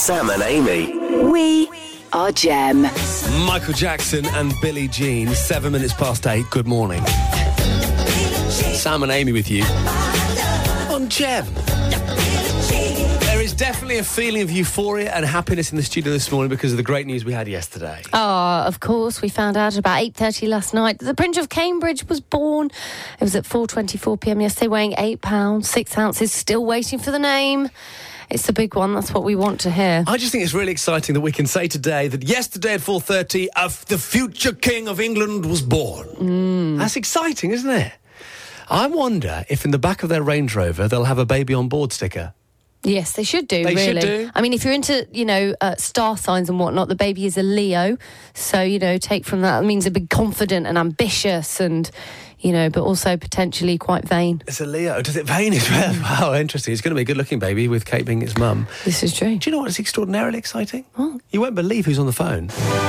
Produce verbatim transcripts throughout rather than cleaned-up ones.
Sam and Amy. We are Gem. Michael Jackson and Billie Jean, seven minutes past eight. Good morning. Sam and Amy with you on Gem. There is definitely a feeling of euphoria and happiness in the studio this morning because of the great news we had yesterday. Oh, of course. We found out about eight thirty last night that the Prince of Cambridge was born. It was at four twenty-four p m yesterday, weighing eight pounds, six ounces, still waiting for the name. It's the big one. That's what we want to hear. I just think it's really exciting that we can say today that yesterday at four thirty, uh, the future King of England was born. Mm. That's exciting, isn't it? I wonder if in the back of their Range Rover they'll have a baby on board sticker. Yes, they should do, They should really. do. I mean, if you're into, you know, uh, star signs and whatnot, the baby is a Leo. So, you know, take from that. It means a bit confident and ambitious and, you know, but also potentially quite vain. It's a Leo. Does it vain as well? Wow, interesting. It's going to be a good-looking baby with Kate being its mum. This is true. Do you know what is extraordinarily exciting? What? You won't believe who's on the phone.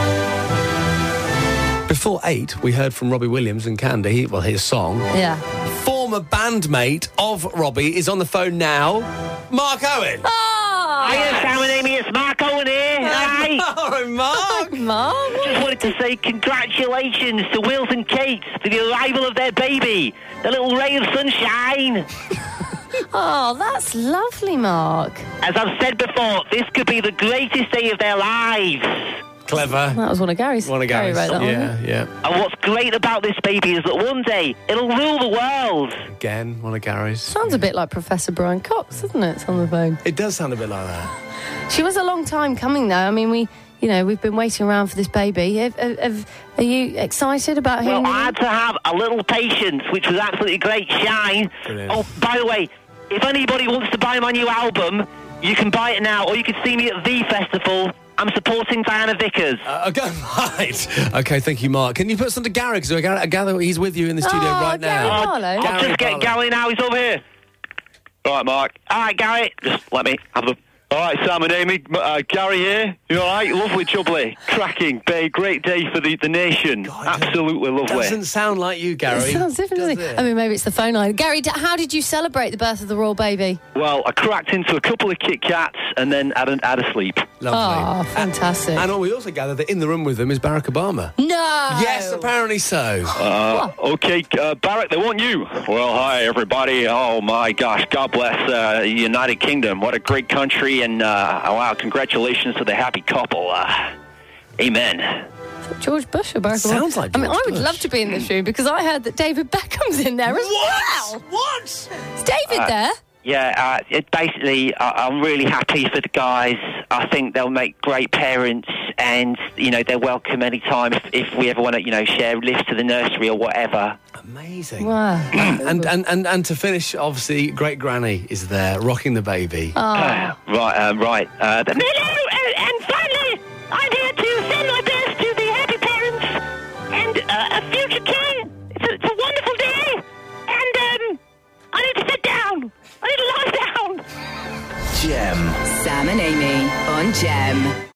Before eight, we heard from Robbie Williams and Candy, well, his song. Yeah. Former bandmate of Robbie is on the phone now, Mark Owen. Oh! Hiya, Sam and Amy, it's Mark Owen here. Hi. Oh, Mark. Mum? Just wanted to say congratulations to Wills and Kate for the arrival of their baby, the little ray of sunshine. Oh, that's lovely, Mark. As I've said before, this could be the greatest day of their lives. Clever. That was one of Gary's. One of Gary Gary's. wrote that Yeah, one. yeah. And what's great about this baby is that one day it'll rule the world. Again, one of Gary's. Sounds a bit like Professor Brian Cox, doesn't it? It's on the phone. It does sound a bit like that. She was a long time coming, though. I mean, we, you know, we've been waiting around for this baby. Have, have, have, are you excited about Well, hearing? I had to have a little patience, which was absolutely great. Shine. Brilliant. Oh, by the way, if anybody wants to buy my new album, you can buy it now, or you can see me at The Festival. I'm supporting Diana Vickers. Uh, okay, right. Okay, thank you, Mark. Can you put some to Gary? Because I gather he's with you in the studio Oh, right Gary now. Barlow. I'll Gary just get Barlow. Gary now, he's over here. All right, Mark. All right, Gary, just let me have the... All right, Sam and Amy. Uh, Gary here. You all right? Lovely, jubbly. Cracking. Bay. Great day for the, the nation. God, Absolutely lovely. Doesn't sound like you, Gary. It sounds different, Does doesn't it? it? I mean, maybe it's the phone line. Gary, d- how did you celebrate the birth of the royal baby? Well, I cracked into a couple of Kit Kats and then had a, had a sleep. Lovely. Oh, fantastic. And we also gather that in the room with them is Barack Obama. No! Yes, apparently so. Uh, okay, uh, Barrett, they want you. Well, hi, everybody. Oh, my gosh. God bless uh, the United Kingdom. What a great country. And, uh, wow, congratulations to the happy couple. Uh, amen. George Bush or Barack Obama? Sounds like I mean, George I would Bush. love to be in this room because I heard that David Beckham's in there as well. What? Is David there? Yeah, uh, it basically, uh, I'm really happy for the guys. I think they'll make great parents, and, you know, they're welcome anytime if, if we ever want to, you know, share lifts to the nursery or whatever. Amazing. Wow. And, and, and, and to finish, obviously, Great Granny is there, rocking the baby. Oh. Uh, right, uh, right. Uh, the- Hello, uh, and finally, I'm here to send my best to the happy parents and uh, a future king. It's a, it's a wonderful day, and um, I need to sit down. I need to lie down. Gem. Sam and Amy on Gem.